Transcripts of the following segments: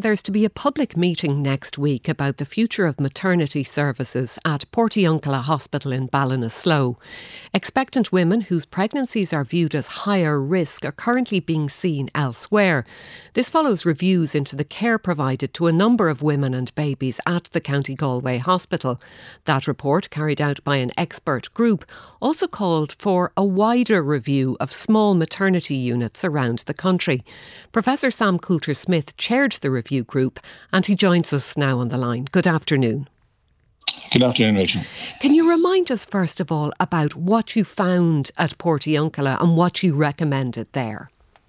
there's to be a public meeting next week about the future of maternity services at Portiuncula Hospital in Ballinasloe. Expectant women whose pregnancies are viewed as higher risk are currently being seen elsewhere. This follows reviews into the care provided to a number of women and babies at the County Galway Hospital. That report, carried out by an expert group, also called for a wider review of small maternity units around the country. Professor Sam Coulter-Smith chaired the review group and he joins us now on the line. Good afternoon. Good afternoon, Rachel. Can you remind us first of all about what you found at Portiuncula and what you recommended there?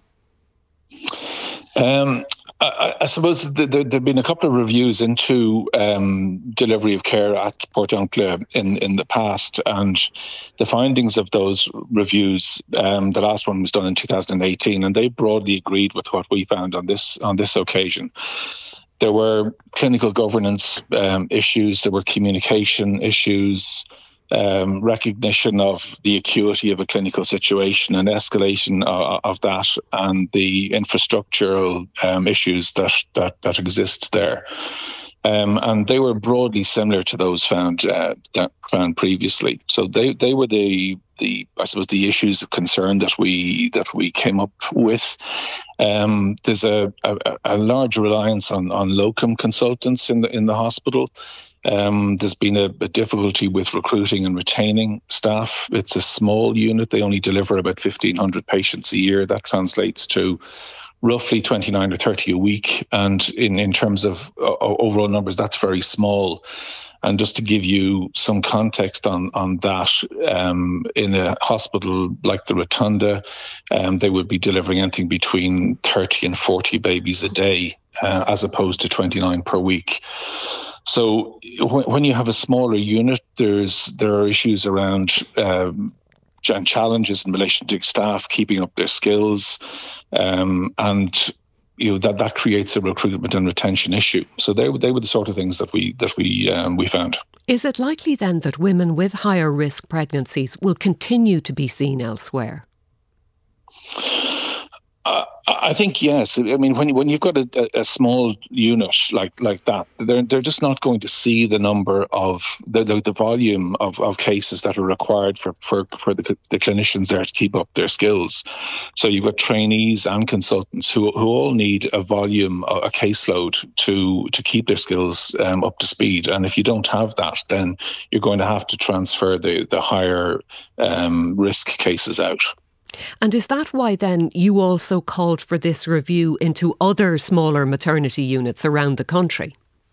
I suppose there have been a couple of reviews into delivery of care at Portiuncula in the past, and the findings of those reviews, the last one was done in 2018, and they broadly agreed with what we found on this occasion. There were clinical governance issues, there were communication issues, recognition of the acuity of a clinical situation and escalation of that, and the infrastructural issues that exist there. And they were broadly similar to those found previously. So they were the I suppose the issues of concern that we came up with. There's a large reliance on locum consultants in the hospital. There's been a difficulty with recruiting and retaining staff. It's a small unit. They only deliver about 1,500 patients a year. That translates to roughly 29 or 30 a week. And in terms of overall numbers, that's very small. And just to give you some context on that, in a hospital like the Rotunda, they would be delivering anything between 30 and 40 babies a day, as opposed to 29 per week. So when you have a smaller unit, there are issues around and challenges in relation to staff keeping up their skills, and that creates a recruitment and retention issue. So they were the sort of things that we found. Is it likely then that women with higher risk pregnancies will continue to be seen elsewhere? I think yes. I mean, when you've got a small unit like that, they're just not going to see the number of the volume of cases that are required for the clinicians there to keep up their skills. So you've got trainees and consultants who all need a volume, a caseload to keep their skills up to speed. And if you don't have that, then you're going to have to transfer the higher risk cases out. And is that why then you also called for this review into other smaller maternity units around the country?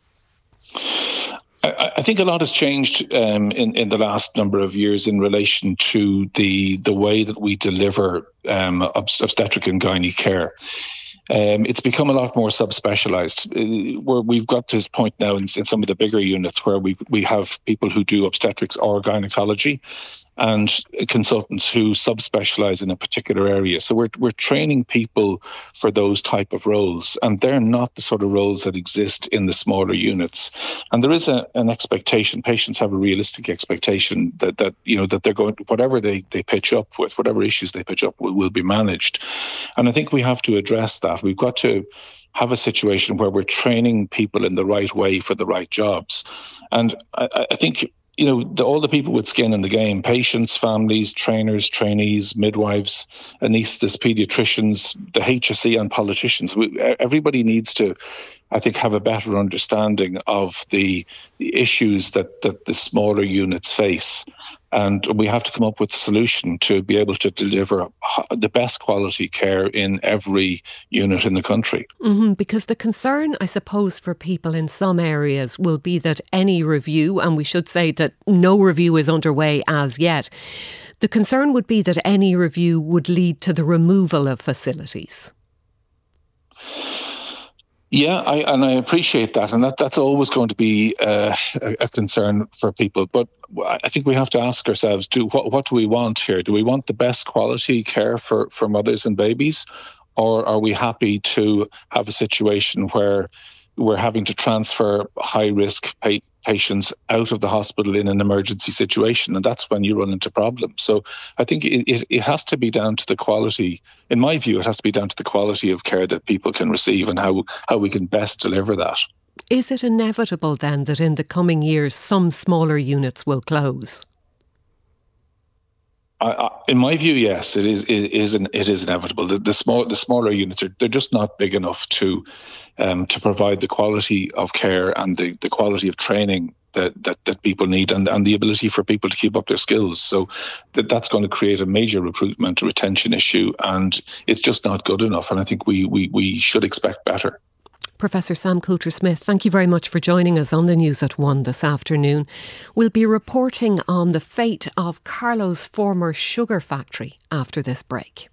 I think a lot has changed in the last number of years in relation to the way that we deliver obstetric and gynae care. It's become a lot more subspecialised. Where we've got to this point now in some of the bigger units where we have people who do obstetrics or gynecology, and consultants who subspecialise in a particular area. So we're training people for those type of roles, and they're not the sort of roles that exist in the smaller units. And there is an expectation. Patients have a realistic expectation that they're going, whatever they pitch up with, whatever issues they pitch up will be managed. And I think we have to address that. We've got to have a situation where we're training people in the right way for the right jobs. And I think all the people with skin in the game, patients, families, trainers, trainees, midwives, anaesthetists, paediatricians, the HSE and politicians, everybody needs to, I think, have a better understanding of the issues that the smaller units face. And we have to come up with a solution to be able to deliver the best quality care in every unit in the country. Mm-hmm, because the concern, I suppose, for people in some areas will be that any review, and we should say that no review is underway as yet, the concern would be that any review would lead to the removal of facilities. Yeah, I appreciate that, and that's always going to be a concern for people. But I think we have to ask ourselves: what do we want here? Do we want the best quality care for mothers and babies, or are we happy to have a situation where we're having to transfer high-risk patients out of the hospital in an emergency situation, and that's when you run into problems. So I think it has to be down to the quality, in my view, it has to be down to the quality of care that people can receive and how we can best deliver that. Is it inevitable then that in the coming years some smaller units will close? In my view, yes, it is inevitable. The smaller units they're just not big enough to provide the quality of care and the quality of training that people need and the ability for people to keep up their skills. So that's going to create a major recruitment retention issue, and it's just not good enough. And I think we should expect better. Professor Sam Coulter-Smith, thank you very much for joining us on the News at 1 this afternoon. We'll be reporting on the fate of Carlow's former sugar factory after this break.